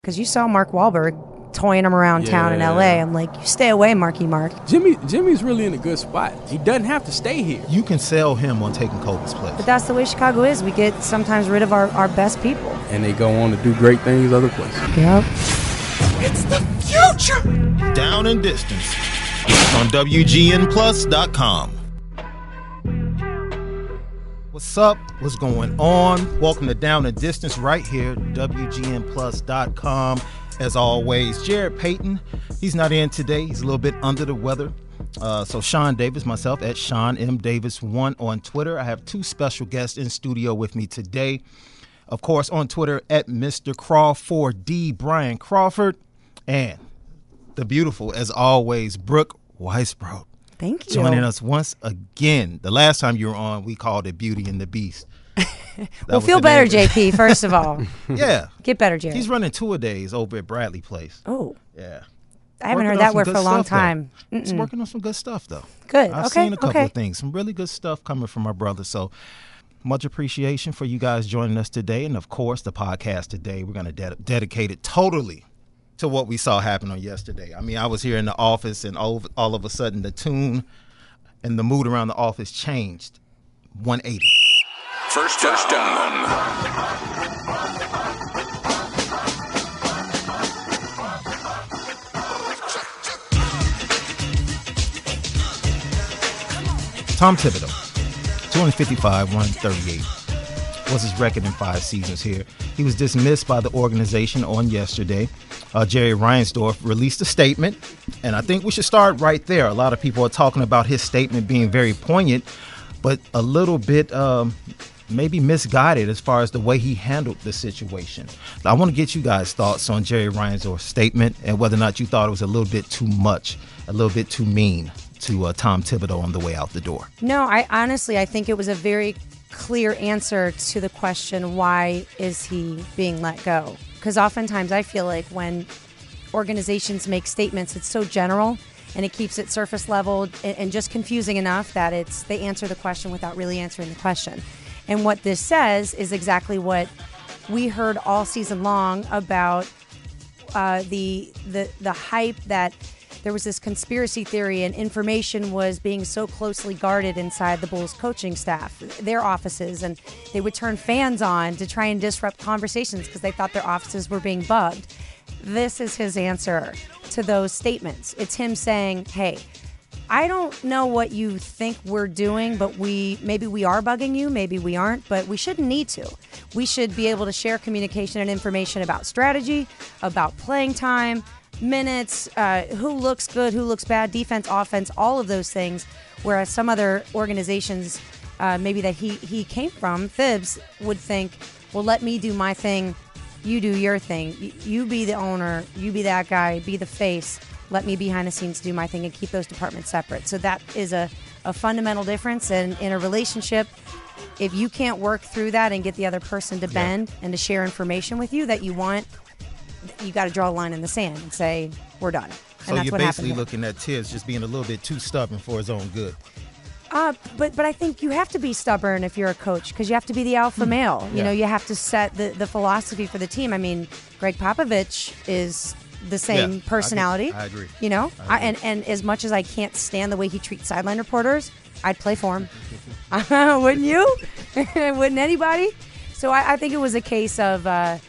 Because you saw Mark Wahlberg toying him around town in L.A. I'm like, you stay away, Marky Mark. Jimmy's really in a good spot. He doesn't have to stay here. You can sell him on taking Kobe's place. But that's the way Chicago is. We get sometimes rid of our best people. And they go on to do great things other places. Yep. It's the future! Down and Distance. It's on WGNplus.com. What's up? What's going on? Welcome to Down and Distance right here, WGNplus.com. As always, Jared Payton, he's not in today. He's a little bit under the weather. So Sean Davis, myself at Sean M. Davis 1 on Twitter. I have two special guests in studio with me today. Of course, on Twitter at Mr. Crawford D. Brian Crawford. And the beautiful, as always, Brooke Weisbrod. Thank you. Joining us once again. The last time you were on, we called it Beauty and the Beast. Well, feel better, JP, first of all. Yeah. Get better, Jared. He's running two-a-days over at Bradley Place. Oh. Yeah. I haven't heard that word for a long time. He's working on some good stuff, though. Good. I've seen a couple of things. Some really good stuff coming from my brother. So much appreciation for you guys joining us today. And, of course, the podcast today, we're going to dedicate it totally to what we saw happen on yesterday. I mean, I was here in the office, and all of a sudden the tune and the mood around the office changed 180. First down. Tom Thibodeau, 255, 138 was his record in 5 seasons here. He was dismissed by the organization on yesterday. Jerry Reinsdorf released a statement, and I think we should start right there. A lot of people are talking about his statement being very poignant, but a little bit maybe misguided as far as the way he handled the situation. I want to get you guys' thoughts on Jerry Reinsdorf's statement and whether or not you thought it was a little bit too much, a little bit too mean to Tom Thibodeau on the way out the door. No, I think it was a very clear answer to the question, why is he being let go? Because oftentimes I feel like when organizations make statements, it's so general and it keeps it surface level and just confusing enough that they answer the question without really answering the question. And what this says is exactly what we heard all season long about the hype that there was this conspiracy theory and information was being so closely guarded inside the Bulls coaching staff, their offices, and they would turn fans on to try and disrupt conversations because they thought their offices were being bugged. This is his answer to those statements. It's him saying, hey, I don't know what you think we're doing, but maybe we are bugging you, maybe we aren't, but we shouldn't need to. We should be able to share communication and information about strategy, about playing time, minutes, who looks good, who looks bad, defense, offense, all of those things. Whereas some other organizations, maybe that he came from, Thibs, would think, well, let me do my thing, you do your thing. You be the owner, you be that guy, be the face. Let me behind the scenes do my thing and keep those departments separate. So that is a fundamental difference. And in a relationship, if you can't work through that and get the other person to bend and to share information with you that you want, you got to draw a line in the sand and say, we're done. So you're basically looking at Tibbs just being a little bit too stubborn for his own good. But I think you have to be stubborn if you're a coach because you have to be the alpha male. You know, you have to set the philosophy for the team. I mean, Greg Popovich is the same personality. I agree. You know, and as much as I can't stand the way he treats sideline reporters, I'd play for him. Wouldn't you? Wouldn't anybody? So I think it was a case of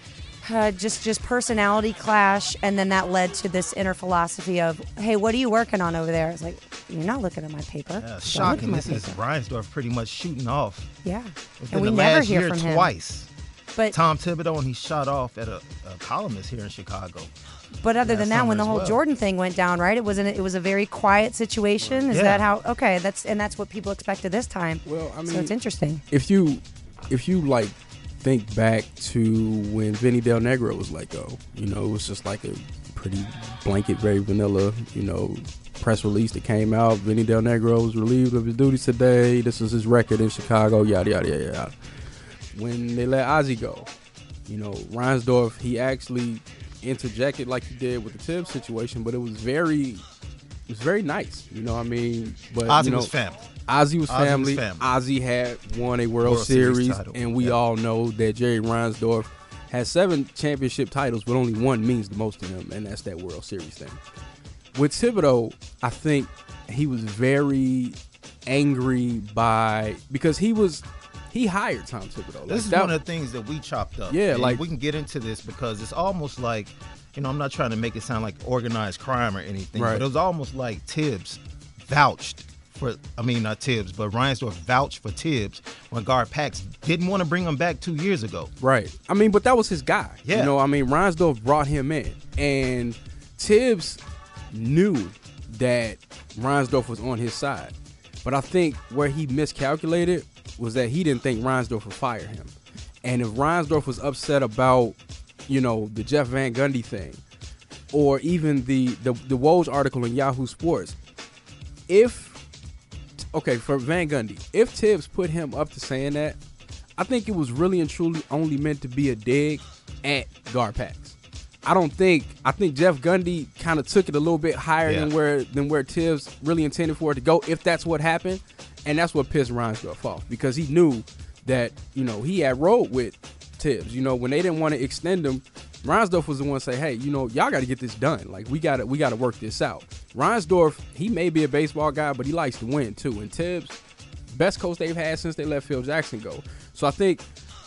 just personality clash, and then that led to this inner philosophy of, hey, what are you working on over there? It's like, you're not looking at my paper. Yeah, shocking. This is Reinsdorf pretty much shooting off. Yeah, and we never hear from him twice. But Tom Thibodeau, and he shot off at a columnist here in Chicago. But other than that, when the whole Jordan thing went down, right? It was a very quiet situation. Is that how? Okay, that's what people expected this time. Well, I mean, so it's interesting. If you like think back to when Vinny Del Negro was let go, you know, it was just like a pretty blanket, very vanilla, you know, press release that came out. Vinny Del Negro was relieved of his duties today. This is his record in Chicago. Yada yada yada yada. When they let Ozzie go, you know, Reinsdorf, he actually interjected like he did with the Tibbs situation, but it was very nice. You know what I mean? But Ozzie was family. Ozzie was family. Ozzie had won a World Series title. And we all know that Jerry Reinsdorf has 7 championship titles, but only one means the most to him, and that's that World Series thing. With Thibodeau, I think he was very angry because he hired Tom Thibodeau. This is one of the things that we chopped up. Yeah, and we can get into this because it's almost like, I'm not trying to make it sound like organized crime or anything, right. but it was almost like Tibbs vouched for, not Tibbs, but Reinsdorf vouched for Tibbs when Garpax didn't want to bring him back 2 years ago. Right. But that was his guy. Yeah. Reinsdorf brought him in, and Tibbs knew that Reinsdorf was on his side. But I think where he miscalculated was that he didn't think Reinsdorf would fire him. And if Reinsdorf was upset about, the Jeff Van Gundy thing, or even the Woj article in Yahoo Sports, for Van Gundy, if Tibbs put him up to saying that, I think it was really and truly only meant to be a dig at Garpax. I think Jeff Gundy kind of took it a little bit higher than where Tibbs really intended for it to go, if that's what happened. And that's what pissed Reinsdorf off, because he knew that, he had rolled with Tibbs. When they didn't want to extend him, Reinsdorf was the one to say, hey, y'all got to get this done. Like, we got to work this out. Reinsdorf, he may be a baseball guy, but he likes to win too. And Tibbs, best coach they've had since they let Phil Jackson go. So I think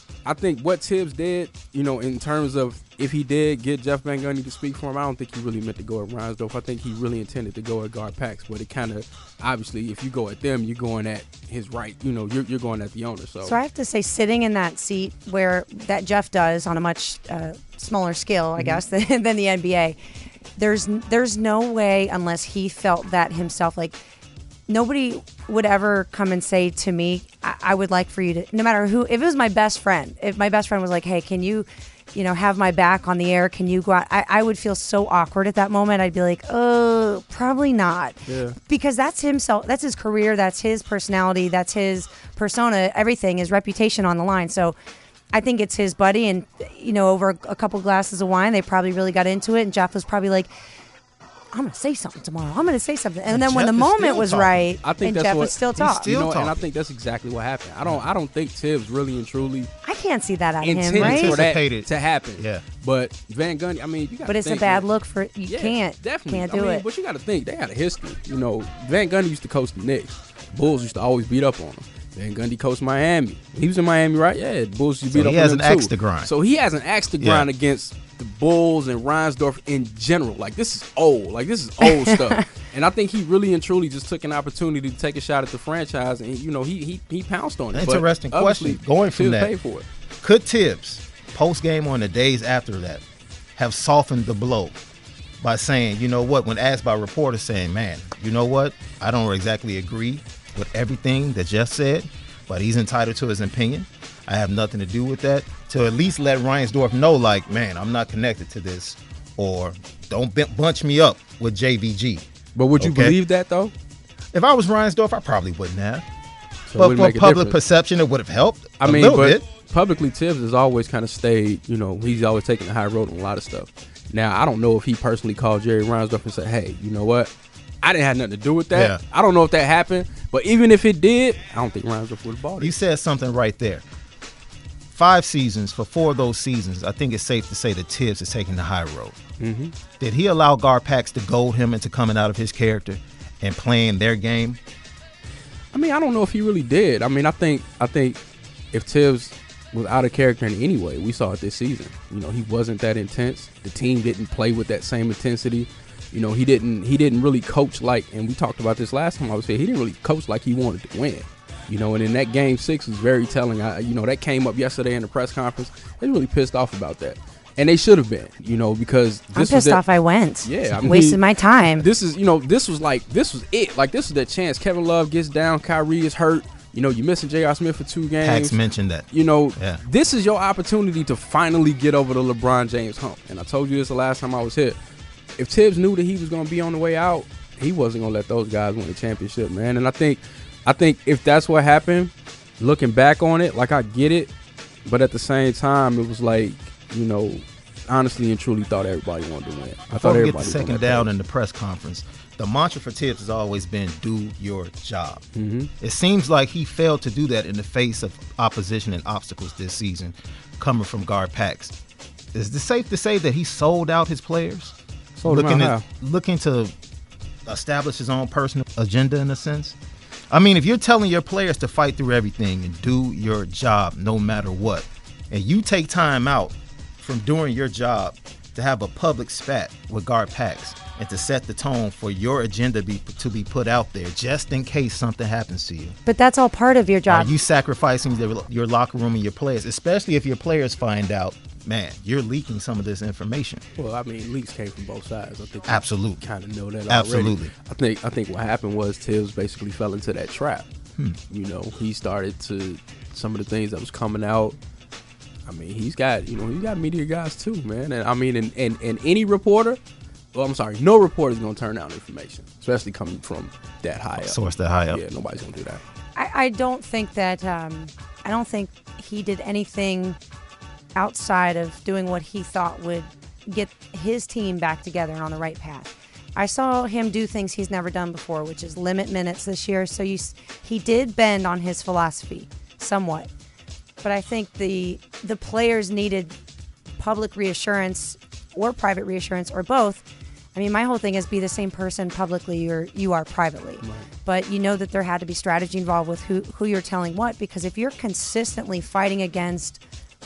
what Tibbs did, in terms of if he did get Jeff Van Gundy to speak for him, I don't think he really meant to go at Reinsdorf. I think he really intended to go at Garpax, but it kind of, obviously, if you go at them, you're going at his right. You're going at the owner. So I have to say, sitting in that seat where that Jeff does on a much smaller scale, I guess, than the NBA, there's no way, unless he felt that himself, like, nobody would ever come and say to me, I would like for you to, no matter who, if it was my best friend, if my best friend was like, hey, can you, have my back on the air, can you go out? I would feel so awkward at that moment. I'd be like, oh, probably not. Yeah. Because that's himself, that's his career, that's his personality, that's his persona, everything, his reputation on the line. So I think it's his buddy, and, over a couple glasses of wine, they probably really got into it, and Jeff was probably like, I'm going to say something tomorrow. I'm going to say something. And then when the moment was right, I think and that's Jeff what, would still talk. and I think that's exactly what happened. I don't think Tibbs really and truly I can't see that out of him, right? intended for that to happen. Yeah. But Van Gundy, you got to But it's think, a bad look for, can't do it. But you got to think, they got a history. Van Gundy used to coach the Knicks. Bulls used to always beat up on him. Van Gundy coached Miami. He was in Miami, right? Yeah, the Bulls used to beat up on him, too. He has an axe to grind. So he has an axe to grind against the Bulls and Reinsdorf in general. Like, this is old stuff. And I think he really and truly just took an opportunity to take a shot at the franchise, and he pounced on it. Interesting question. Going from that, paid for it. Could Tibbs, post game or in the days after that, have softened the blow by saying, when asked by reporters, saying, man, I don't exactly agree with everything that Jeff said, but he's entitled to his opinion. I have nothing to do with that. To at least let Reinsdorf know, like, man, I'm not connected to this, or don't bunch me up with JVG. But would you believe that, though? If I was Reinsdorf, I probably wouldn't have. So but for public perception, it would have helped a little bit. Publicly, Tibbs has always kind of stayed, he's always taken the high road on a lot of stuff. Now, I don't know if he personally called Jerry Reinsdorf and said, hey, you know what? I didn't have nothing to do with that. Yeah. I don't know if that happened, but even if it did, I don't think Reinsdorf would have bought it. You said something right there. 5 seasons, for 4 of those seasons, I think it's safe to say that Tibbs is taking the high road. Mm-hmm. Did he allow Garpax to goad him into coming out of his character and playing their game? I don't know if he really did. I think if Tibbs was out of character in any way, we saw it this season. He wasn't that intense. The team didn't play with that same intensity. He didn't really coach like, and we talked about this last time I was here, he didn't really coach like he wanted to win. And in that game 6 was very telling. That came up yesterday in the press conference. They really pissed off about that. And they should have been, because I'm pissed off I went. Yeah. Wasted my time. This is, this was it. Like, this was that chance. Kevin Love gets down. Kyrie is hurt. You're missing J.R. Smith for 2 games. Pax mentioned that. This is your opportunity to finally get over the LeBron James hump. And I told you this the last time I was here. If Tibbs knew that he was going to be on the way out, he wasn't going to let those guys win the championship, man. And I think if that's what happened, looking back on it, like, I get it. But at the same time, it was like, honestly and truly thought everybody wanted to win. I Before thought we get everybody the second was on down that in the press conference, the mantra for Tibbs has always been do your job. Mm-hmm. It seems like he failed to do that in the face of opposition and obstacles this season coming from Gar Pax. Is it safe to say that he sold out his players? Sold them out Looking to establish his own personal agenda in a sense? I mean, if you're telling your players to fight through everything and do your job no matter what, and you take time out from doing your job to have a public spat with Gar Pax and to set the tone for your agenda to be put out there just in case something happens to you. But that's all part of your job. Are you sacrificing your locker room and your players, especially if your players find out, man, you're leaking some of this information? Well, I mean, leaks came from both sides. I think absolutely kind of know that absolutely. Already. I think what happened was Tibbs basically fell into that trap. You know, he started to some of the things that was coming out. I mean, he's got media guys too, man. And I mean, and any reporter, well, I'm sorry, no reporter is going to turn down information, especially coming from that high up. Source that high up. Yeah, nobody's going to do that. I don't think that I don't think he did anything outside of doing what he thought would get his team back together and on the right path. I saw him do things he's never done before, which is limit minutes this year. So he did bend on his philosophy somewhat. But I think the players needed public reassurance or private reassurance or both. I mean, my whole thing is be the same person publicly you are privately. Right. But you know that there had to be strategy involved with who you're telling what, because if you're consistently fighting against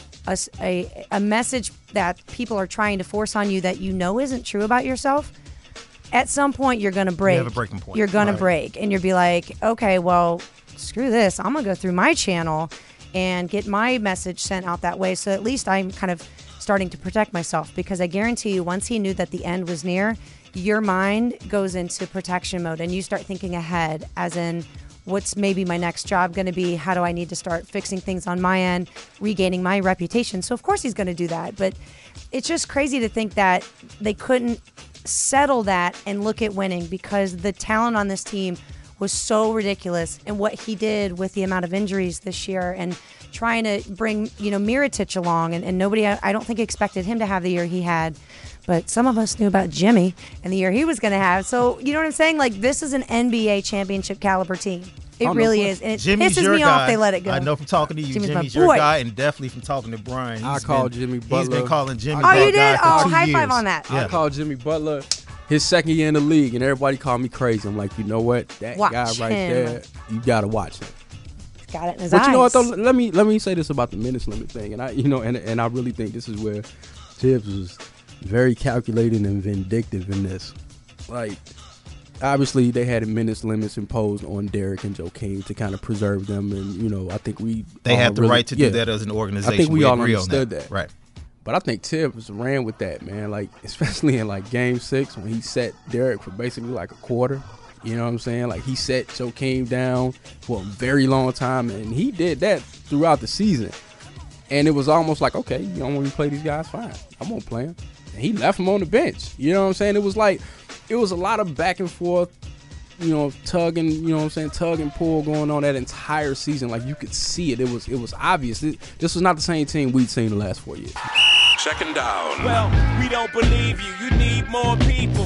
a message that people are trying to force on you that you know isn't true about yourself, at some point you're going to break. You have a breaking point. You're going to break, and you'll be like, okay, well, screw this. I'm going to go through my channel and get my message sent out that way. So at least I'm kind of starting to protect myself, because I guarantee you once he knew that the end was near, your mind goes into protection mode and you start thinking ahead, as in what's maybe my next job going to be? How do I need to start fixing things on my end, regaining my reputation? So of course he's going to do that. But it's just crazy to think that they couldn't settle that and look at winning, because the talent on this team was so ridiculous, and what he did with the amount of injuries this year and trying to bring, Mirotic along, and nobody, I don't think, expected him to have the year he had, but some of us knew about Jimmy and the year he was going to have. So, you know what I'm saying? Like, this is an NBA championship caliber team. It really is, and it pisses me off they let it go. I know from talking to you, Jimmy's your guy, and definitely from talking to Brian. I call Jimmy Butler. He's been calling Jimmy. Oh, you did? Oh, high five on that. I call Jimmy Butler his second year in the league, and everybody called me crazy. I'm like, you know what? That guy right there, you gotta watch him. He's got it in his eyes. But you know what though? Let me say this about the minutes limit thing, and I really think this is where Tibbs was very calculating and vindictive in this. Like, obviously they had minutes limits imposed on Derek and Joakim to kind of preserve them, and I think they have the right to do that as an organization. I think we all agree understood on that. Right. But I think Tibbs ran with that, man. Like, especially in like Game 6 when he set Derek for basically like a quarter. You know what I'm saying? Like, he set Joakim down for a very long time, and he did that throughout the season. And it was almost like, okay, you don't want me to play these guys? Fine, I won't play them. And he left them on the bench. You know what I'm saying? It was a lot of back and forth, tug and pull going on that entire season. Like, you could see it. It was obvious. This was not the same team we'd seen the last 4 years. Second down. Well, we don't believe you. You need more people.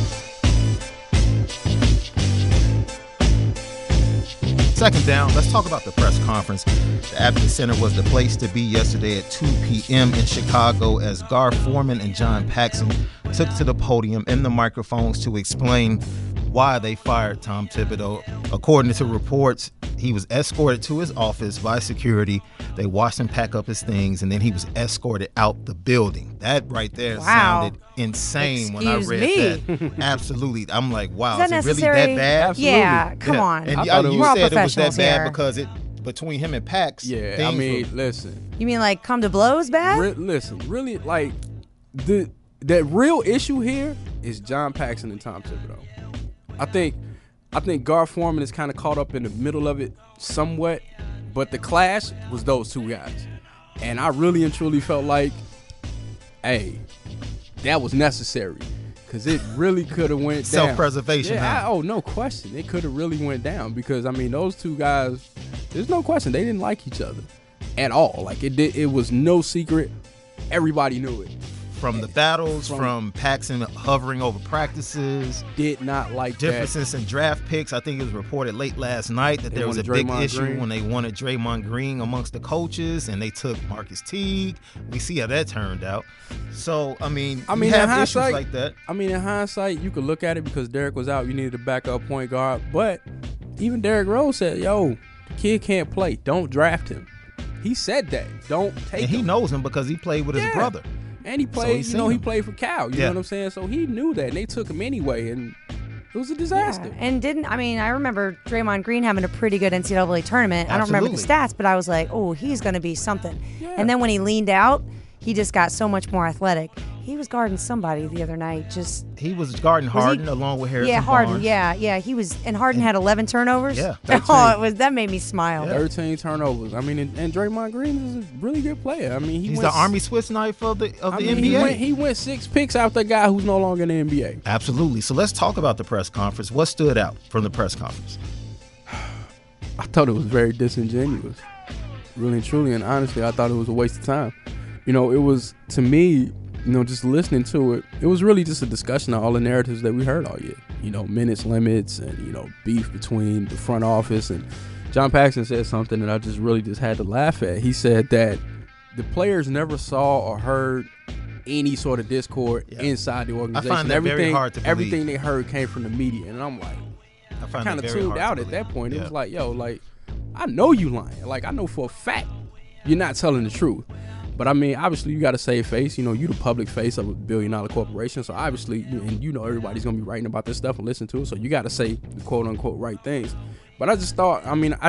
Second down, let's talk about the press conference. The Advocate Center was the place to be yesterday at 2 p.m. in Chicago as Gar Forman and John Paxson took to the podium and the microphones to explain why they fired Tom Thibodeau. According to reports, he was escorted to his office by security. They watched him pack up his things, and then he was escorted out the building. That right there sounded insane. When I read that. Absolutely. I'm like, wow, is it really that bad? Absolutely. Yeah, come on. And you said it was that bad because between him and Pax. Yeah, I mean, listen. You mean like come to blows bad? Listen, really, like, that real issue here is John Paxson and Tom Thibodeau. I think Gar Forman is kind of caught up in the middle of it somewhat, but the clash was those two guys. And I really and truly felt like, hey, that was necessary, because it really could have went down. Self-preservation. Yeah, no question. It could have really went down, because, I mean, those two guys, there's no question, they didn't like each other at all. Like, it was no secret. Everybody knew it. from the battles, from Paxson hovering over practices. Did not like differences in draft picks. I think it was reported late last night that there was a big issue when they wanted Draymond Green amongst the coaches, and they took Marcus Teague. We see how that turned out. So, I mean, you have issues like that. I mean, in hindsight, you could look at it because Derrick was out. You needed a backup point guard. But even Derrick Rose said, yo, the kid can't play. Don't draft him. He said that. Don't take him. And he knows him because he played with his brother. And he played, he played for Cal. You know what I'm saying? So he knew that. And they took him anyway. And it was a disaster. Yeah. And I remember Draymond Green having a pretty good NCAA tournament. Absolutely. I don't remember the stats, but I was like, oh, he's going to be something. Yeah. And then when he leaned out, he just got so much more athletic. He was guarding somebody the other night. He was guarding Harden along with Harrison Harden. Barnes. Yeah. He was, and Harden had 11 turnovers. Yeah, that made me smile. Yeah. 13 turnovers. I mean, and Draymond Green is a really good player. I mean, he's the Army Swiss knife of the NBA. He went 6 picks after a guy who's no longer in the NBA. Absolutely. So let's talk about the press conference. What stood out from the press conference? I thought it was very disingenuous, really and truly, and honestly, I thought it was a waste of time. It was, to me, just listening to it, it was really just a discussion of all the narratives that we heard all year. Minutes limits and, beef between the front office. And John Paxson said something that I just had to laugh at. He said that the players never saw or heard any sort of discord inside the organization. I find that very hard to believe. Everything they heard came from the media. And I'm like, I kind of tuned out at that point. It was like, yo, I know you lying. I know for a fact you're not telling the truth. But, I mean, obviously, you got to save face. You the public face of a billion-dollar corporation. So, obviously, everybody's going to be writing about this stuff and listen to it. So, you got to say the quote-unquote right things. But I just thought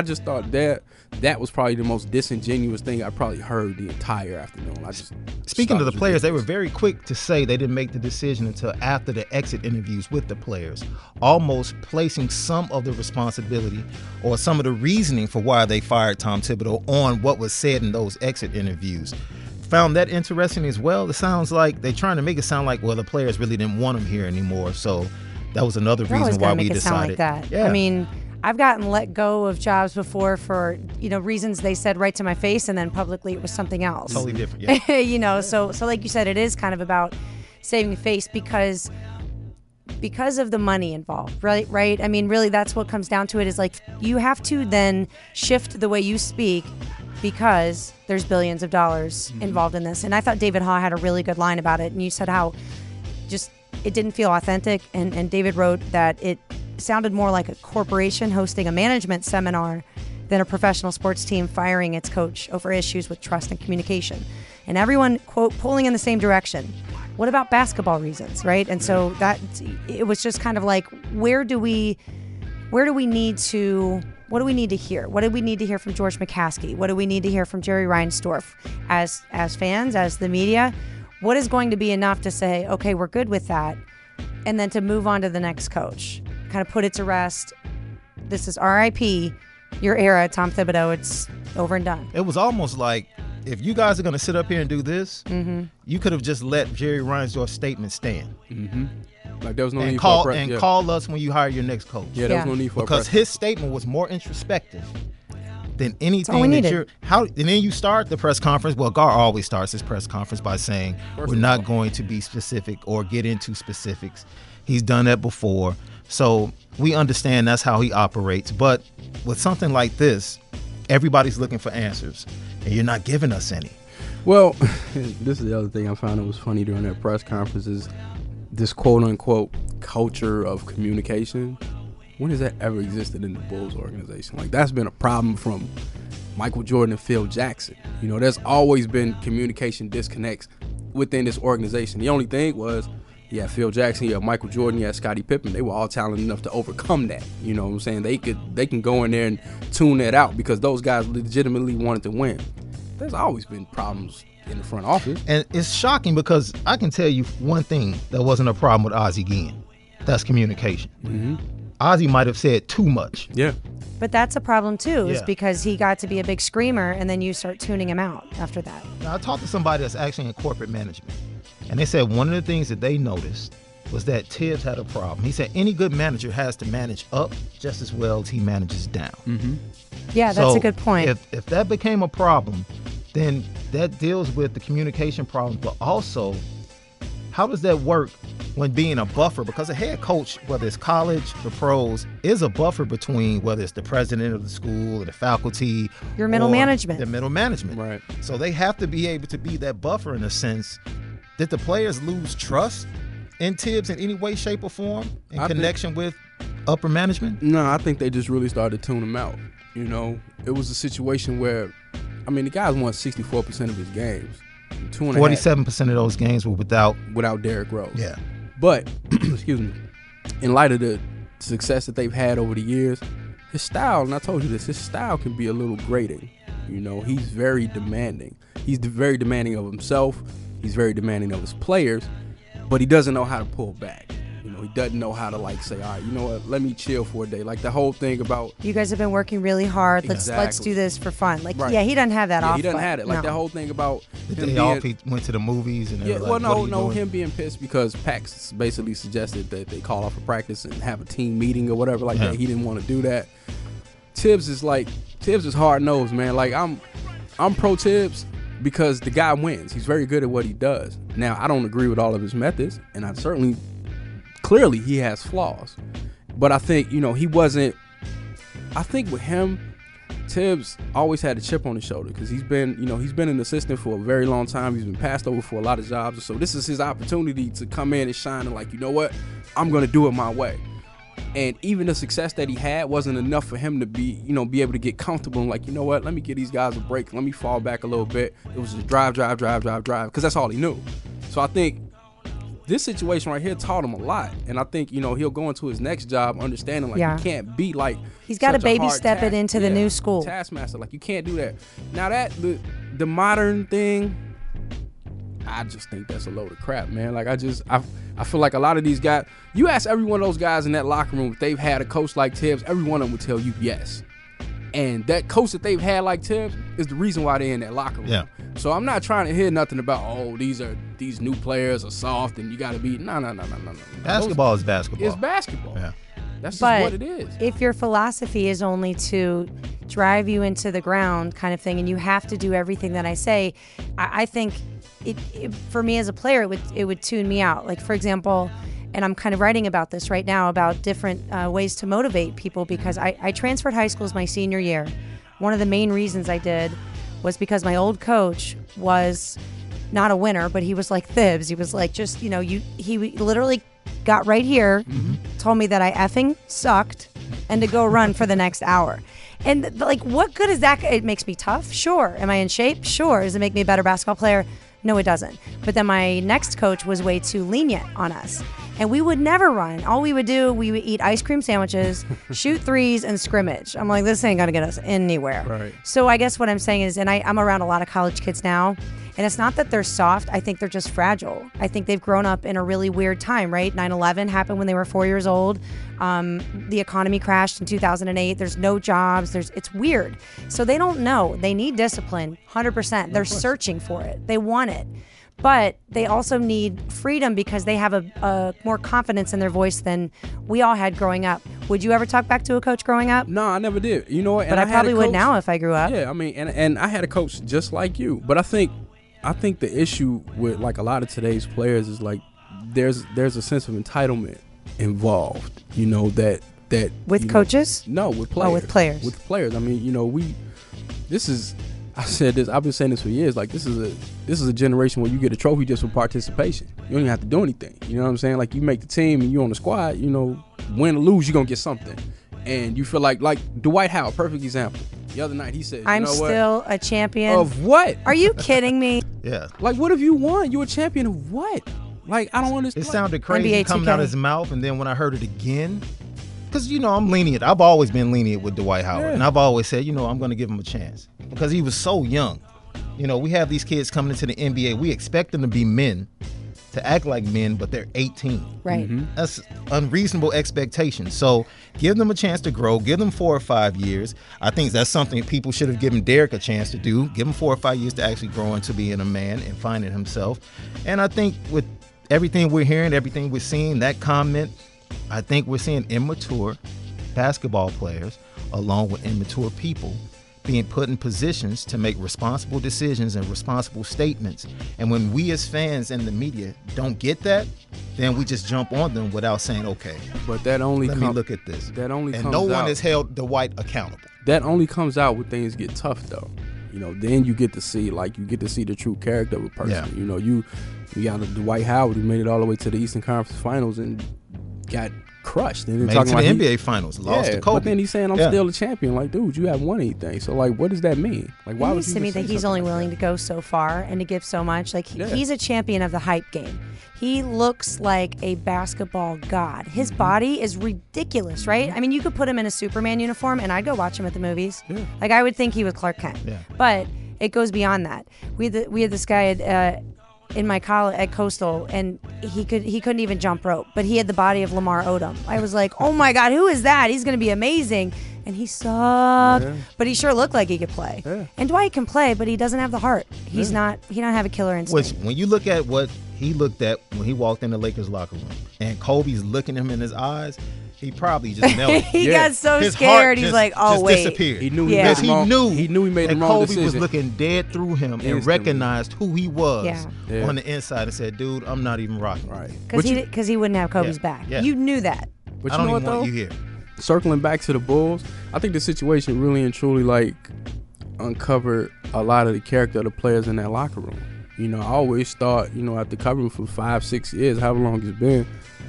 that was probably the most disingenuous thing I probably heard the entire afternoon. Speaking of the players, they were very quick to say they didn't make the decision until after the exit interviews with the players, almost placing some of the responsibility or some of the reasoning for why they fired Tom Thibodeau on what was said in those exit interviews. Found that interesting as well. It sounds like they're trying to make it sound like, well, the players really didn't want him here anymore. So that was another reason why we decided. Sound like that. Yeah. I mean, I've gotten let go of jobs before for, reasons they said right to my face, and then publicly it was something else. Totally different, yeah. So like you said, it is kind of about saving face because of the money involved, right? I mean, really, that's what comes down to it is you have to then shift the way you speak because there's billions of dollars involved in this. And I thought David Haw had a really good line about it. And you said how just it didn't feel authentic. And David wrote that it sounded more like a corporation hosting a management seminar than a professional sports team firing its coach over issues with trust and communication. And everyone, quote, pulling in the same direction. What about basketball reasons, right? And so it was just kind of like, what do we need to hear? What do we need to hear from George McCaskey? What do we need to hear from Jerry Reinsdorf as fans, as the media? What is going to be enough to say, okay, we're good with that, and then to move on to the next coach? Kind of put it to rest. This is RIP, your era, Tom Thibodeau. It's over and done. It was almost like, if you guys are going to sit up here and do this, you could have just let Jerry Reinsdorf's statement stand. Mm-hmm. Like there was no need for call us when you hire your next coach. Yeah, there was no need for because his statement was more introspective than anything that you're. And then you start the press conference. Well, Gar always starts his press conference by saying we're not going to be specific or get into specifics. He's done that before, so we understand that's how he operates. But with something like this, everybody's looking for answers, and you're not giving us any. Well, this is the other thing I found that was funny during that press conference is this quote-unquote culture of communication. When has that ever existed in the Bulls organization? Like, that's been a problem from Michael Jordan and Phil Jackson. There's always been communication disconnects within this organization. The only thing was, you had Phil Jackson, you had Michael Jordan, you had Scottie Pippen. They were all talented enough to overcome that. You know what I'm saying? They can go in there and tune that out because those guys legitimately wanted to win. There's always been problems in the front office. And it's shocking because I can tell you one thing that wasn't a problem with Ozzie Guillen. That's communication. Mm-hmm. Ozzie might have said too much. Yeah. But that's a problem too, is because he got to be a big screamer and then you start tuning him out after that. Now, I talked to somebody that's actually in corporate management, and they said one of the things that they noticed was that Tibbs had a problem. He said any good manager has to manage up just as well as he manages down. Mm-hmm. Yeah, that's a good point. If that became a problem, then that deals with the communication problem, but also How does that work when being a buffer? Because a head coach, whether it's college or pros, is a buffer between whether it's the president of the school or the faculty. Your middle management. The middle management. Right. So they have to be able to be that buffer in a sense. Did the players lose trust in Tibbs in any way, shape, or form in connection with upper management? No, I think they just really started to tune him out. You know, it was a situation where, I mean, the guys won 64% of his games. 47% of those games were without Derrick Rose. Yeah. But, excuse me, in light of the success that they've had over the years, his style, and I told you this, his style can be a little grating. You know, he's very demanding. He's very demanding of himself. He's very demanding of his players, but he doesn't know how to pull back. You know, he doesn't know how to like say, all right, you know what, let me chill for a day. Like the whole thing about You guys have been working really hard. Exactly. Let's do this for fun. Like, Right. yeah, he doesn't have that off. he doesn't but have it. Like no. the whole thing about the him day off. He went to the movies and they were like, what are you doing? him being pissed because Pax basically suggested that they call off a practice and have a team meeting or whatever like that. He didn't want to do that. Tibbs is hard nosed, man. Like I'm pro Tibbs because the guy wins. He's very good at what he does. Now I don't agree with all of his methods, and I certainly clearly he has flaws. But I think, you know, I think with him, Tibbs always had a chip on his shoulder because he's been an assistant for a very long time. He's been passed over for a lot of jobs. So this is his opportunity to come in and shine and like, you know what, I'm going to do it my way. And even the success that he had wasn't enough for him to be able to get comfortable and like, you know what, let me give these guys a break. Let me fall back a little bit. It was just drive, because that's all he knew. So I think this situation right here taught him a lot. And I think, you know, he'll go into his next job understanding, like, he can't be like he's got to such a baby hard step it into the new school. Taskmaster. Like, you can't do that. Now, that the modern thing, I just think that's a load of crap, man. Like, I feel like a lot of these guys, you ask every one of those guys in that locker room if they've had a coach like Tibbs, every one of them would tell you yes. And that coach that they've had like Tibbs is the reason why they're in that locker room. Yeah. So I'm not trying to hear nothing about, these new players are soft and you got to be, no. Basketball is basketball. It's basketball. Yeah. That's just But what it is. if your philosophy is only to drive you into the ground kind of thing and you have to do everything that I say, I think it for me as a player, it would tune me out. Like, for example, and I'm kind of writing about this right now, about different ways to motivate people, because I transferred high schools my senior year. One of the main reasons I did was because my old coach was not a winner, but he was like Thibs. He was like, just, you know, he literally got right here, told me that I effing sucked and to go run for the next hour. And like, what good is that? It makes me tough. Sure. Am I in shape? Sure. Does it make me a better basketball player? No, it doesn't. But then my next coach was way too lenient on us. And we would never run. All we would do, we would eat ice cream sandwiches, shoot threes, and scrimmage. I'm like, this ain't going to get us anywhere. Right. So I guess what I'm saying is, and I'm around a lot of college kids now, and it's not that they're soft. I think they're just fragile. I think they've grown up in a really weird time, right? 9/11 happened when they were 4 years old. The economy crashed in 2008. There's no jobs. It's weird. So they don't know. They need discipline, 100%. They're searching for it. They want it. But they also need freedom because they have a more confidence in their voice than we all had growing up. Would you ever talk back to a coach growing up? No, I never did. You know what? But I probably would now if I grew up. Yeah, I mean, and I had a coach just like you. But I think the issue with like a lot of today's players is like there's a sense of entitlement involved. You know that with coaches? No, with players. Oh, with players. With players. I mean, you know, I said this. I've been saying this for years. Like this is a generation where you get a trophy just for participation. You don't even have to do anything. You know what I'm saying? Like you make the team and you on the squad. You know, win or lose, you're gonna get something. And you feel like Dwight Howard, perfect example. The other night he said, I'm you know still a champion. Of what? Are you kidding me? Yeah. Like what have you won? You're a champion of what? Like I don't understand. It sounded crazy NBA coming 2K. out of his mouth, and then when I heard it again, because, you know, I'm lenient. I've always been lenient with Dwight Howard. Yeah. And I've always said, you know, I'm going to give him a chance because he was so young. You know, we have these kids coming into the NBA. We expect them to be men, to act like men, but they're 18. Right. That's unreasonable expectations. So give them a chance to grow. Give them 4 or 5 years. I think that's something people should have given Derrick a chance to do. Give him 4 or 5 years to actually grow into being a man and finding himself. And I think with everything we're hearing, everything we're seeing, that comment, I think we're seeing immature basketball players along with immature people being put in positions to make responsible decisions and responsible statements. And when we as fans and the media don't get that, then we just jump on them without saying, okay, But that only let me look at this. That only and comes no one out- has held Dwight accountable. That only comes out when things get tough, though. Then you get to see the true character of a person. Yeah. You got Dwight Howard who made it all the way to the Eastern Conference Finals and got crushed. And then Made it talking to the about NBA Finals, lost to Kobe. But then he's saying, I'm still a champion. Like, dude, you haven't won anything. So, like, what does that mean? Like, why It would means you to me even that say he's something only like willing that? to go so far and to give so much. Like Yeah. he's a champion of the hype game. He looks like a basketball god. His body is ridiculous, right? I mean, you could put him in a Superman uniform and I'd go watch him at the movies. Yeah. Like I would think he was Clark Kent. Yeah. But it goes beyond that. We had this guy in my college at Coastal, and he couldn't even jump rope, but he had the body of Lamar Odom. I was like, oh my God, who is that? He's going to be amazing. And he sucked, but he sure looked like he could play. Yeah. And Dwight can play, but he doesn't have the heart. He don't have a killer instinct. Which, when you look at what he looked at when he walked in the Lakers locker room, and Kobe's looking him in his eyes, he probably just melted. he Yeah. got so His scared. heart He's just- like, oh just wait. disappeared. He knew Yeah. Because he knew he made the and wrong Kobe decision. was looking dead through him and Instantly. recognized who he was Yeah. on the inside and said, dude, I'm not even rocking. Right. Because he wouldn't have Kobe's Yeah. back. Yeah. You knew that. But I you don't know what, even want though? you here. Circling back to the Bulls, I think the situation really and truly like uncovered a lot of the character of the players in that locker room. I always thought, after covering for 5-6 years, however long it's been,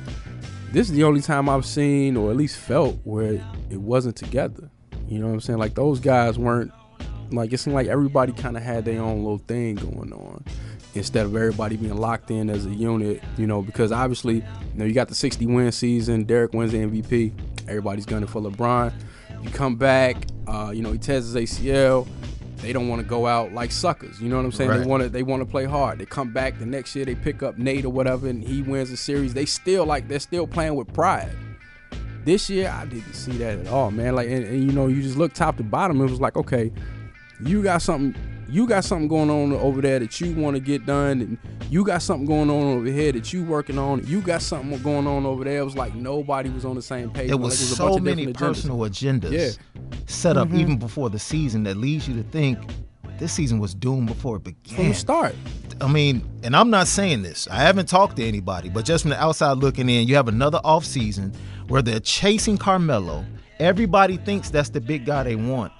this is the only time I've seen or at least felt where it wasn't together. You know what I'm saying? Like those guys weren't, like it seemed like everybody kind of had their own little thing going on instead of everybody being locked in as a unit, because obviously, you got the 60-win season, Derek wins the MVP, everybody's gunning for LeBron. You come back, he tears his ACL. They don't want to go out like suckers. You know what I'm saying? Right. They want to play hard. They come back the next year, they pick up Nate or whatever, and he wins the series. They're still playing with pride. This year, I didn't see that at all, man. Like, and you just look top to bottom. It was like, okay, you got something going on over there that you want to get done, and you got something going on over here that you working on. You got something going on over there. It was like nobody was on the same page. There Like, was a so bunch of many different personal agendas set up even before the season that leads you to think this season was doomed before it began. From the start. I mean, and I'm not saying this. I haven't talked to anybody, but just from the outside looking in, you have another offseason where they're chasing Carmelo. Everybody thinks that's the big guy they want.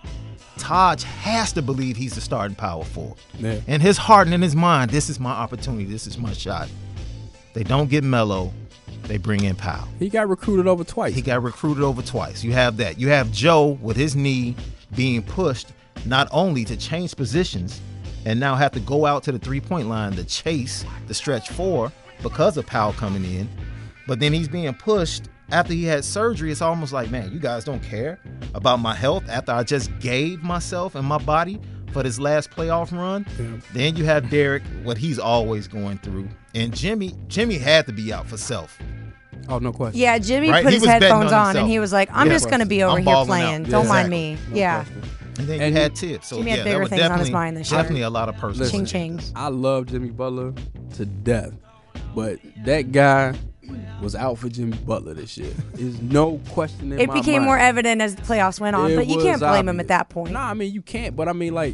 Taj has to believe he's the starting power forward. Yeah. In his heart and in his mind, this is my opportunity. This is my shot. They don't get Melo. They bring in Powell. He got recruited over twice. He got recruited over twice. You have that. You have Joe with his knee being pushed not only to change positions and now have to go out to the three-point line to chase the stretch four because of Powell coming in, but then he's being pushed after he had surgery. It's almost like, man, you guys don't care about my health after I just gave myself and my body for this last playoff run. Yeah. Then you have Derek, what he's always going through. And Jimmy had to be out for self. Oh, no question. Yeah, Jimmy Right? put He his was betting headphones on on himself. and he was like, I'm Yeah. just going to be over I'm here balling playing. out. Don't Yeah. mind Exactly. me. Yeah. And then And you had Tibbs. So Jimmy had yeah, bigger that was things on his definitely, mind this year. definitely a lot of personal. Ching agendas. ching. I love Jimmy Butler to death, but that guy was out for Jimmy Butler this year. There's no question in It my became mind. more evident as the playoffs went on, It but you was can't blame him obvious. at that point. Nah, I mean you can't, but I mean like,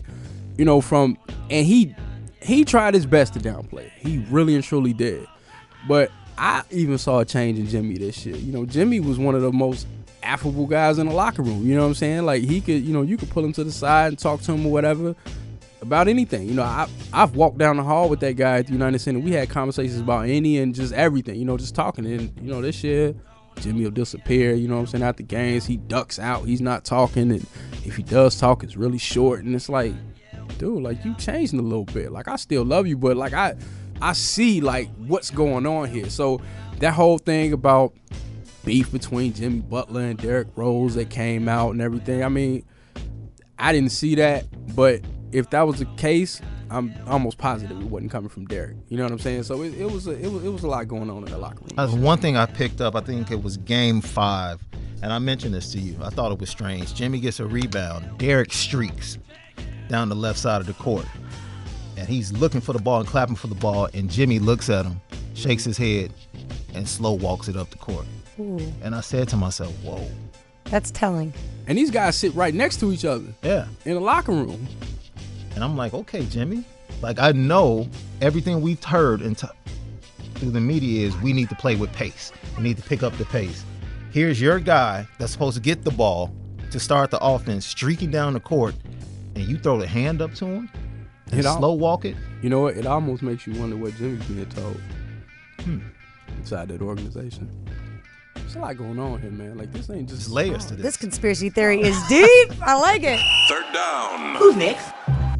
and he tried his best to downplay it. He really and truly did. But I even saw a change in Jimmy this year. Jimmy was one of the most affable guys in the locker room. You know what I'm saying? Like he could, you could pull him to the side and talk to him or whatever about anything. I've walked down the hall with that guy at the United Center. We had conversations about any and just everything, just talking. And, this year, Jimmy will disappear, after games. He ducks out. He's not talking. And if he does talk, it's really short. And it's like, dude, like you changing a little bit. Like I still love you, but like I see like what's going on here. So that whole thing about beef between Jimmy Butler and Derrick Rose that came out and everything. I mean, I didn't see that, but if that was the case, I'm almost positive it wasn't coming from Derrick. You know what I'm saying? So it was a lot going on in the locker room. That's one thing I picked up. I think it was Game 5, and I mentioned this to you. I thought it was strange. Jimmy gets a rebound. Derrick streaks down the left side of the court, and he's looking for the ball and clapping for the ball, and Jimmy looks at him, shakes his head, and slow walks it up the court. Ooh. And I said to myself, whoa. That's telling. And these guys sit right next to each other. Yeah. In the locker room. And I'm like, okay, Jimmy. Like, I know everything we've heard through the media is we need to play with pace. We need to pick up the pace. Here's your guy that's supposed to get the ball to start the offense, streaking down the court, and you throw the hand up to him and slow walk it. You know what? It almost makes you wonder what Jimmy's being told inside that organization. There's a lot going on here, man. Like, this ain't just layers to this. This conspiracy theory is deep. I like it. Third down. Who's next?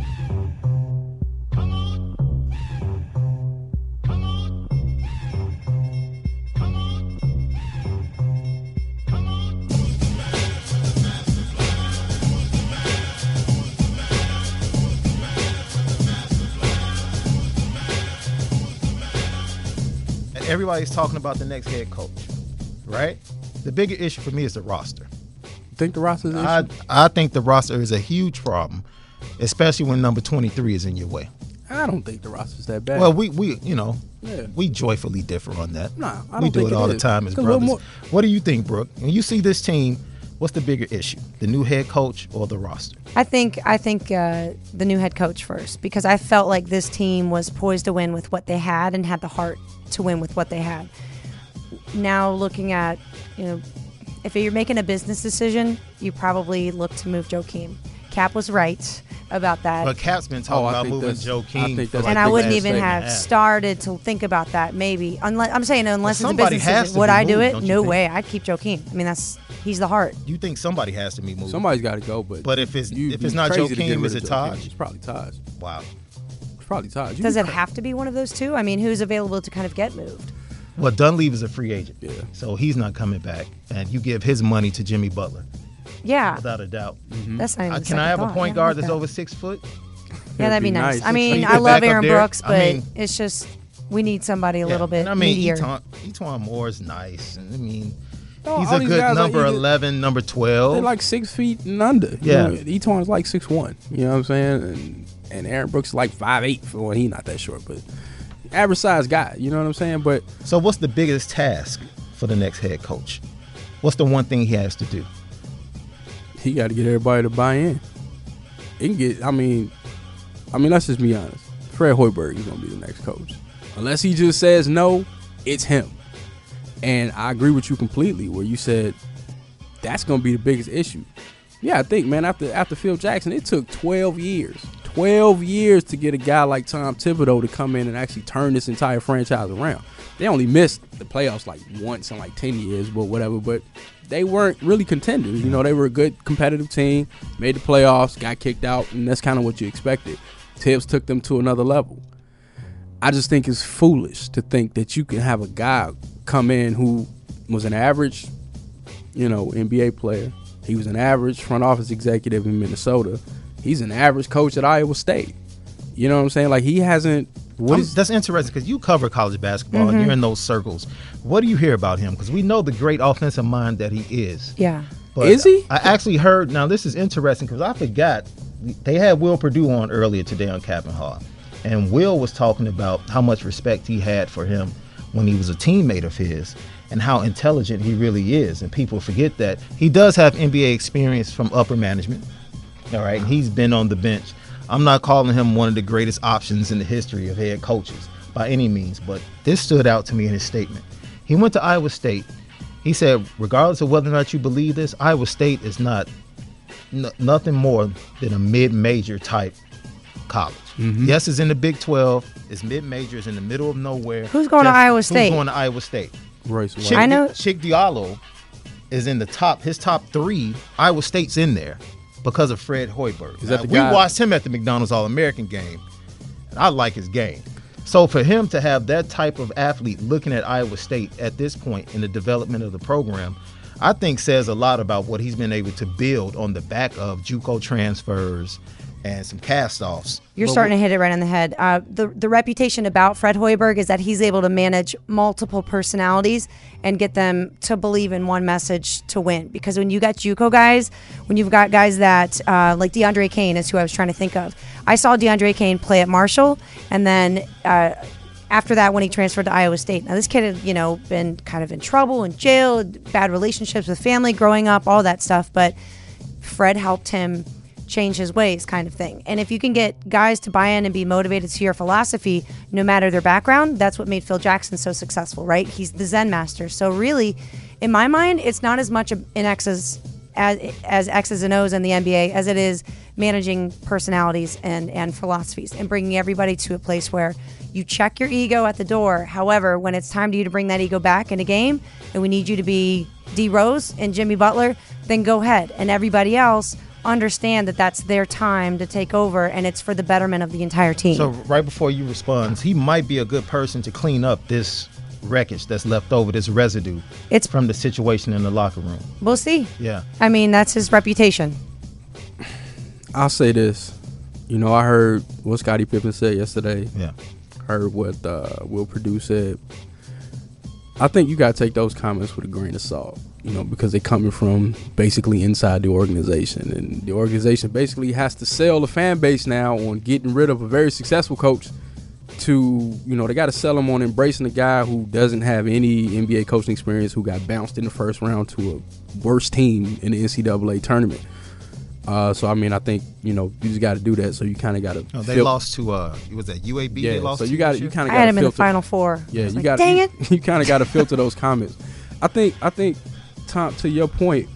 Everybody's talking about the next head coach, right? The bigger issue for me is the roster. You think the roster is an issue? I think the roster is a huge problem, especially when number 23 is in your way. I don't think the roster's that bad. Well, we joyfully differ on that. Nah, I don't we do think it all the is. time as brothers. What do you think, Brooke? When you see this team, what's the bigger issue, the new head coach or the roster? I think the new head coach first, because I felt like this team was poised to win with what they had and had the heart to win with what they had. Now looking at, if you're making a business decision, you probably look to move Joakim. Cap was right about that. But Cap's been talking about moving Joakim. And I wouldn't even have started to think about that, maybe. Unless it's a business decision. Would I do it? No way. I'd keep Joakim. I mean, he's the heart. You think somebody has to be moved? Somebody's got to go, but if it's not Joakim, is it Taj? It's probably Taj. Wow. It's probably Taj. Does it have to be one of those two? I mean, who's available to kind of get moved? Well, Dunleavy is a free agent. Yeah. So he's not coming back. And you give his money to Jimmy Butler. Yeah. Without a doubt. Mm-hmm. That's not even Can I have a point guard that's over 6 foot? Yeah, that'd be nice. I mean, So I love Aaron there. Brooks, but it's just we need somebody a little bit meatier. Etuan Moore is nice. And I mean, No, he's all a these good guys number are either- 11, number 12. They're like 6 feet and under. Yeah. Etuan's like 6'1". You know what I'm saying? And Aaron Brooks is like 5'8". For one, he's not that short, but average size guy. You know what I'm saying? But so what's the biggest task for the next head coach? What's the one thing he has to do? he got to get everybody to buy in. He can get. I mean, let's just be honest. Fred Hoiberg is gonna be the next coach, unless he just says no. It's him. And I agree with you completely where you said that's gonna be the biggest issue. Yeah, I think, man, after Phil Jackson, it took 12 years. 12 years to get a guy like Tom Thibodeau to come in and actually turn this entire franchise around. They only missed the playoffs like once in like 10 years, but whatever. But they weren't really contenders. You know, they were a good competitive team, made the playoffs, got kicked out, and that's kind of what you expected. Tibbs took them to another level. I just think it's foolish to think that you can have a guy come in who was an average, NBA player. He was an average front office executive in Minnesota. He's an average coach at Iowa State. You know what I'm saying? Like, he hasn't. That's interesting because you cover college basketball and you're in those circles. What do you hear about him? Because we know the great offensive mind that he is. Yeah. But is he? I actually heard. Now this is interesting because I forgot they had Will Perdue on earlier today on Cap and Haw, and Will was talking about how much respect he had for him when he was a teammate of his, and how intelligent he really is. And people forget that he does have NBA experience from upper management. All right, and he's been on the bench. I'm not calling him one of the greatest options in the history of head coaches by any means, but this stood out to me in his statement. He went to Iowa State. He said, regardless of whether or not you believe this, Iowa State is nothing more than a mid-major type college. Mm-hmm. Yes, it's in the Big 12. It's mid-major. It's in the middle of nowhere. Who's going to Iowa State? Who's going to Iowa State? Royce White. I know. Chick Diallo is in the top. His top three. Iowa State's in there because of Fred Hoiberg. Is that the guy? We watched him at the McDonald's All-American game, and I like his game. So for him to have that type of athlete looking at Iowa State at this point in the development of the program, I think says a lot about what he's been able to build on the back of JUCO transfers and some cast-offs. You're starting to hit it right on the head. The reputation about Fred Hoiberg is that he's able to manage multiple personalities and get them to believe in one message to win. Because when you got JUCO guys, when you've got guys that, like DeAndre Kane is who I was trying to think of. I saw DeAndre Kane play at Marshall, and then after that, when he transferred to Iowa State. Now, this kid had, been kind of in trouble, in jail, bad relationships with family growing up, all that stuff. But Fred helped him change his ways, kind of thing. And if you can get guys to buy in and be motivated to your philosophy, no matter their background, that's what made Phil Jackson so successful, right? He's the Zen master. So really, in my mind, it's not as much in X's as X's and O's in the NBA as it is managing personalities and philosophies and bringing everybody to a place where you check your ego at the door. However, when it's time to you to bring that ego back in a game and we need you to be D Rose and Jimmy Butler, then go ahead. And everybody else understand that that's their time to take over and it's for the betterment of the entire team. So right before you respond, he might be a good person to clean up this wreckage that's left over, this residue from the situation in the locker room. We'll see. Yeah. I mean, that's his reputation. I'll say this. I heard what Scottie Pippen said yesterday. Yeah. Heard what Will Perdue said. I think you got to take those comments with a grain of salt, because they're coming from basically inside the organization. And the organization basically has to sell the fan base now on getting rid of a very successful coach to, they got to sell him on embracing a guy who doesn't have any NBA coaching experience, who got bounced in the first round to a worse team in the NCAA tournament. So, I mean, I think, you just got to do that. So you kind of got to. They lost to, was that UAB? Yeah, they lost so to you kind of got to filter. I had him in the Final Four. Yeah, you got. Dang it! You kind of got to filter those comments. I think, Tom, to your point,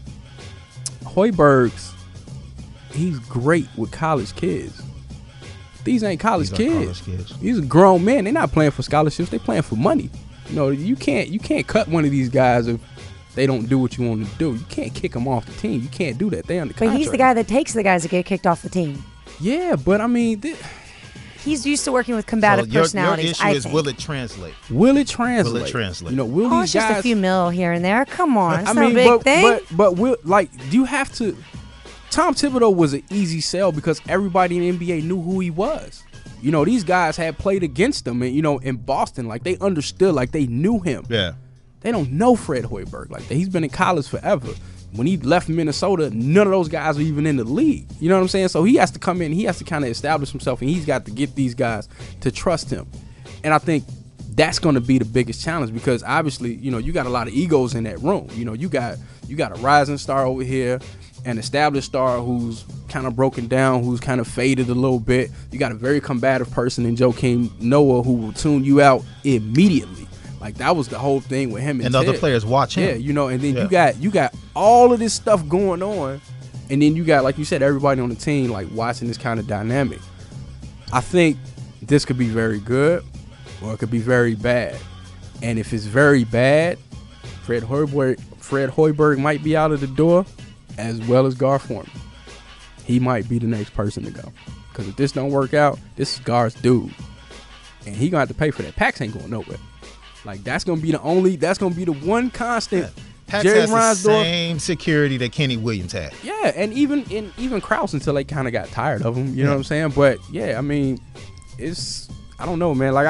Hoiberg's, he's great with college kids. These ain't college kids. These are grown men. They're not playing for scholarships. They're playing for money. You can't cut one of these guys if they don't do what you want them to do. You can't kick them off the team. You can't do that. They under contract. But he's the guy that takes the guys that get kicked off the team. Yeah, but I mean, he's used to working with combative personalities. Your issue is, will it translate? Will it translate? Will it translate? Will these it's just guys, a few mil here and there. Come on, it's no big thing. But will, do you have to? Tom Thibodeau was an easy sell because everybody in the NBA knew who he was. These guys had played against him, and in Boston, they understood, they knew him. Yeah. They don't know Fred Hoiberg like that. He's been in college forever. When he left Minnesota, none of those guys were even in the league. You know what I'm saying? So he has to come in. He has to kind of establish himself, and he's got to get these guys to trust him. And I think that's going to be the biggest challenge because obviously, you got a lot of egos in that room. You got a rising star over here, an established star who's kind of broken down, who's kind of faded a little bit. You got a very combative person in Joakim Noah who will tune you out immediately. That was the whole thing with him and other players watch him. Yeah, and then you got all of this stuff going on, and then you got, like you said, everybody on the team watching this kind of dynamic. I think this could be very good, or it could be very bad. And if it's very bad, Fred Hoiberg might be out of the door, as well as Gar Forman. He might be the next person to go. Because if this don't work out, this is Gar's dude. And he gonna have to pay for that. Pax ain't going nowhere. That's gonna be the one constant. Yeah. Pax Jerry has Reinsdorf, the same security that Kenny Williams had. Yeah, and even Krause until they kind of got tired of him. You know what I'm saying? But yeah, I mean, I don't know, man.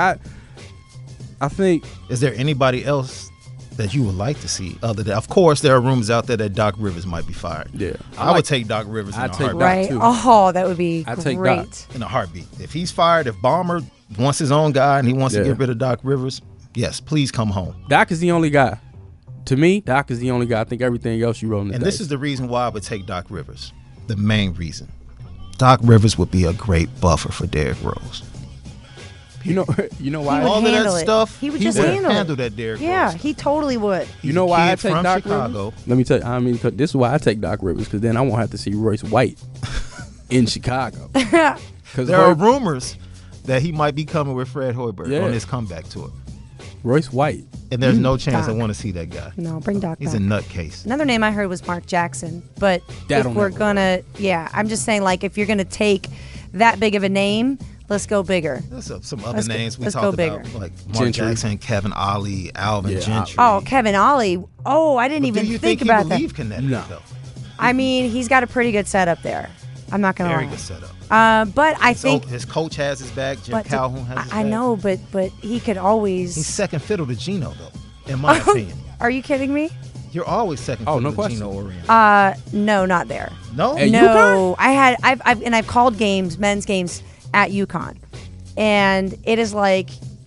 I think. Is there anybody else that you would like to see other than? Of course, there are rumors out there that Doc Rivers might be fired. Yeah, I would take Doc Rivers in a heartbeat. Right? Too. Oh, that would be I'd great. take Doc. In a heartbeat. If he's fired, if Ballmer wants his own guy and he wants to get rid of Doc Rivers, yes, please come home. Doc is the only guy. To me, Doc is the only guy. I think everything else you wrote in the And dice. this is the reason why I would take Doc Rivers. The main reason. Doc Rivers would be a great buffer for Derrick Rose. You know why? He would All of that handle it. stuff, He would just handle that Derrick Rose. Yeah, he totally would. You know why I He's a take kid from Doc Chicago. Rivers? Let me tell you. I mean, this is why I take Doc Rivers, because then I won't have to see Royce White in Chicago. There are rumors that he might be coming with Fred Hoiberg on his comeback tour. Royce White. And there's no chance Doc. I want to see that guy. No, bring Doc He's back. a nutcase. Another name I heard was Mark Jackson, but That'll if we're never gonna, I'm just saying, if you're gonna take that big of a name, let's go bigger. There's some other Let's go- names we let's talked go about, bigger. like Mark Gentry. Jackson, Kevin Ollie, Alvin Gentry. Oh, Kevin Ollie. Oh, I didn't But even do you think he about would that. leave Connecticut, No. though? I mean, he's got a pretty good setup there. I'm not gonna Very lie. good setup. But I So think his coach has his back. Jim but Calhoun has his back. I know, but he could always. He's second fiddle to Gino, though, in my opinion. Are you kidding me? You're always second Oh, fiddle no to question. Gino Oriental. No, not there. No? Hey, No, I've called games, men's games at UConn, and it is like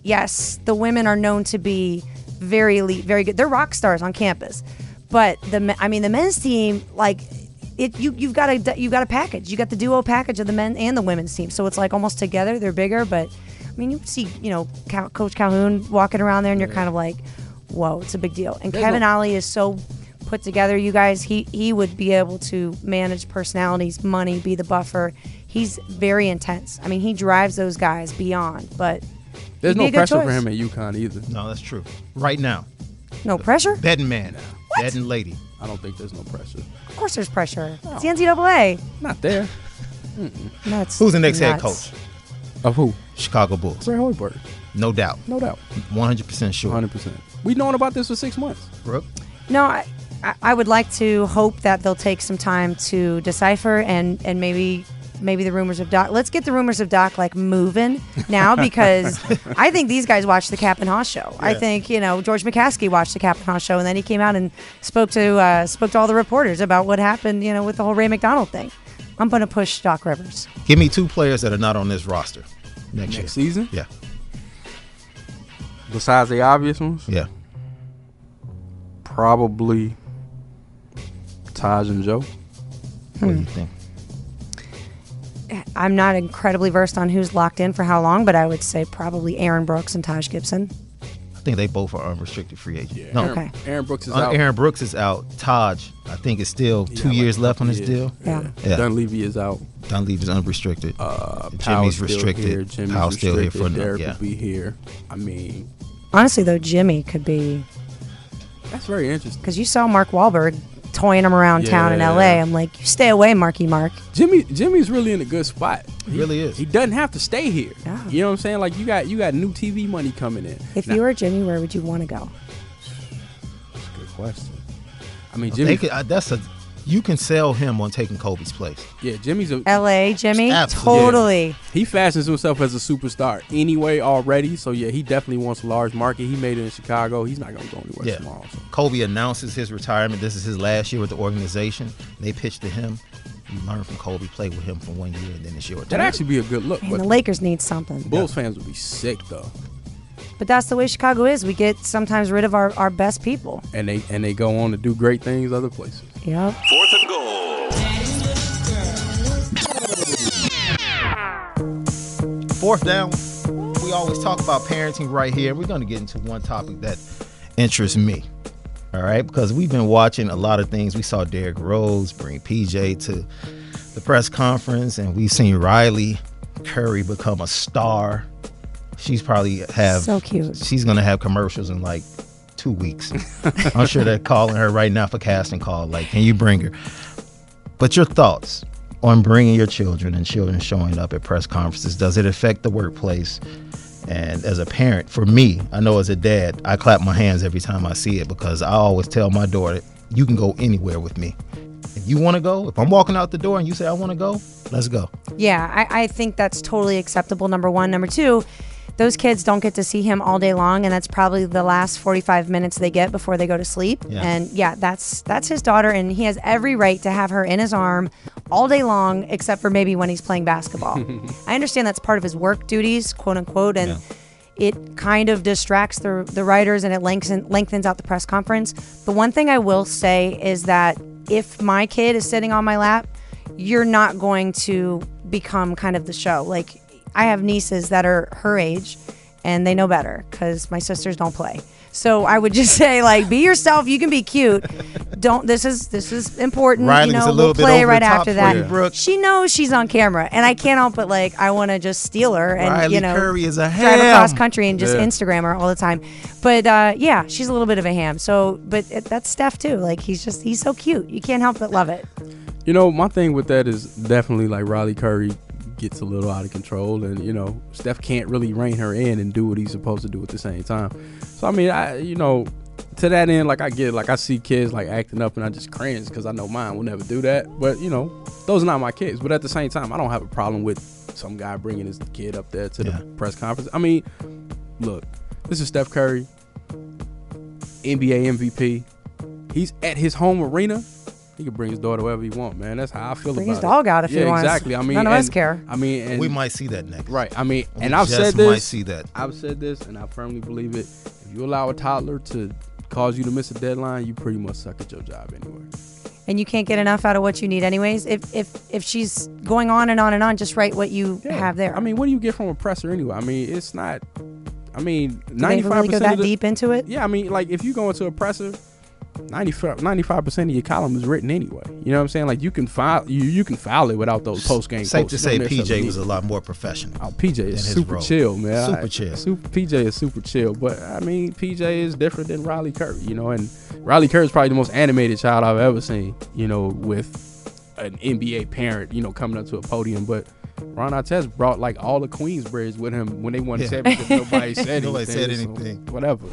yes, the women are known to be very elite, very good. They're rock stars on campus. But the men's team, like, you've got a package. You got the duo package of the men and the women's team. So it's like almost together. They're bigger, but I mean, you see, Coach Calhoun walking around there, and you're kind of like, whoa, it's a big deal. And Kevin Ollie is so put together, you guys. He would be able to manage personalities, money, be the buffer. He's very intense. I mean, he drives those guys beyond. But there's no pressure for him at UConn either. No, that's true. Right now, no pressure. Betting man, betting lady. I don't think there's no pressure. Of course, there's pressure. No. It's the NCAA. Not there. Nuts. Who's the next head coach? Of who? Chicago Bulls. Ray Hoiberg. No doubt. 100% sure. 100%. We've known about this for 6 months. Brooke? No, I would like to hope that they'll take some time to decipher and maybe the rumors of Doc. Let's get the rumors of Doc like moving now, because I think these guys watched the Cap and Haas show. Yeah. I think George McCaskey watched the Cap and Haas show, and then he came out and spoke to all the reporters about what happened, with the whole Ray McDonald thing. I'm going to push Doc Rivers. Give me 2 players that are not on this roster next season. Yeah. Besides the obvious ones. Yeah. Probably Taj and Joe. What do you think? I'm not incredibly versed on who's locked in for how long, but I would say probably Aaron Brooks and Taj Gibson. I think they both are unrestricted free agents. Yeah, no, Aaron Brooks is out. Aaron Brooks is out. Taj, I think, is still 2 years left on his deal. Yeah. Dunleavy is out. Dunleavy's unrestricted. Jimmy's restricted. Powell's still here for Derek will be here. I mean, honestly, though, Jimmy could be. That's very interesting. Because you saw Mark Wahlberg toying him around town in L.A. I'm like, you stay away, Marky Mark. Jimmy's really in a good spot. He really is. He doesn't have to stay here. Yeah. You know what I'm saying? Like, you got new TV money coming in. If you were Jimmy, where would you want to go? That's a good question. I mean, Jimmy. You can sell him on taking Kobe's place. Yeah, Jimmy's a L.A. Jimmy, Absolutely. totally. Yeah. He fashions himself as a superstar anyway already. So yeah, he definitely wants a large market. He made it in Chicago. He's not gonna go anywhere small. So. Kobe announces his retirement. This is his last year with the organization. They pitched to him. You learn from Kobe, play with him for 1 year, and then it's your turn. That'd actually be a good look. And the Lakers need something. Bulls fans would be sick though. But that's the way Chicago is. We get sometimes rid of our best people. And they go on to do great things other places. Yep. 4th and goal. Fourth down. We always talk about parenting right here. We're going to get into one topic that interests me. All right, because we've been watching a lot of things. We saw Derrick Rose bring PJ to the press conference, and we've seen Riley Curry become a star. She's probably so cute. She's going to have commercials in like 2 weeks. I'm sure they're calling her right now for casting call. Like, can you bring her? But your thoughts on bringing your children and children showing up at press conferences, does it affect the workplace? And as a parent, for me, I know as a dad, I clap my hands every time I see it, because I always tell my daughter, you can go anywhere with me. If you want to go, if I'm walking out the door and you say I want to go, let's go. Yeah, I think that's totally acceptable, number one. Number two, those kids don't get to see him all day long, and that's probably the last 45 minutes they get before they go to sleep. Yeah. And yeah, that's his daughter, and he has every right to have her in his arm all day long, except for maybe when he's playing basketball. I understand that's part of his work duties, quote unquote, and it kind of distracts the writers, and it lengthens out the press conference. The one thing I will say is that if my kid is sitting on my lap, you're not going to become kind of the show. Like, I have nieces that are her age, and they know better because my sisters don't play. So I would just say, like, be yourself. You can be cute. Don't. This is important. Riley's a little we'll play bit over right the top after for that. you, Brooke. She knows she's on camera, and I can't help but I want to just steal her and Riley Curry is a drive ham. across country and just Instagram her all the time. But yeah, she's a little bit of a ham. So, but that's Steph too. Like, he's so cute. You can't help but love it. You know, my thing with that is definitely like Riley Curry gets a little out of control, and Steph can't really rein her in and do what he's supposed to do at the same time. So I mean, to that end, like, I get it. Like, I see kids like acting up, and I just cringe because I know mine will never do that. But those are not my kids. But at the same time, I don't have a problem with some guy bringing his kid up there to the press conference. I mean, look, this is Steph Curry, NBA MVP. He's at his home arena. He can bring his daughter wherever he want, man. That's how I feel Bring about his dog out if he wants. Exactly. I mean, none of us care. I mean, and We might see that next. right. I mean, We and I've just said this. might see that. I've said this, and I firmly believe it. If you allow a toddler to cause you to miss a deadline, you pretty much suck at your job anyway. And you can't get enough out of what you need anyways. If she's going on and on and on, just write what you have there. I mean, what do you get from a presser anyway? I mean, it's not. I mean, Do they 95% really go that of the, deep into it? Yeah, I mean, like if you go into a presser, 95% of your column is written anyway. You know what I'm saying? Like you can file you can file it without those post game. Safe to say, PJ was a lot more professional. Oh, PJ in is his super role. chill, man. Super chill. PJ is super chill, but I mean, PJ is different than Riley Curry, you know. And Riley Curry is probably the most animated child I've ever seen, you know, with an NBA parent, you know, coming up to a podium. But Ron Artest brought like all the Queensberrys with him when they won the championship. Nobody said anything. Nobody said so anything. whatever.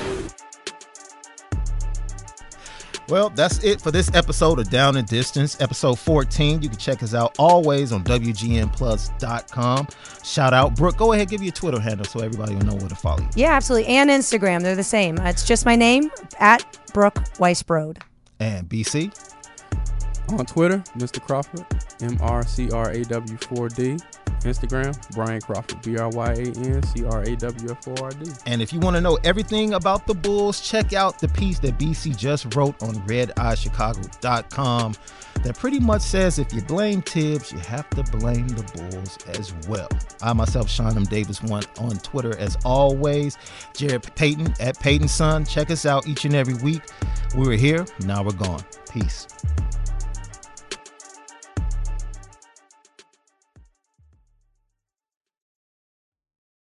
Well, that's it for this episode of Down and Distance, episode 14. You can check us out always on WGNplus.com. Shout out, Brooke. Go ahead, give your Twitter handle so everybody will know where to follow you. Yeah, absolutely. And Instagram, they're the same. It's just my name, at Brooke Weisbrod. And BC. On Twitter, Mr. Crawford, MRCRAW4D. Instagram, Brian Crawford, BRYANCRAWF4RD. And if you want to know everything about the Bulls, check out the piece that BC just wrote on RedEyeChicago.com that pretty much says if you blame Tibbs, you have to blame the Bulls as well. I myself, Sean M. Davis, on Twitter as always. Jared Payton at Payton Son. Check us out each and every week. We were here, now we're gone. Peace.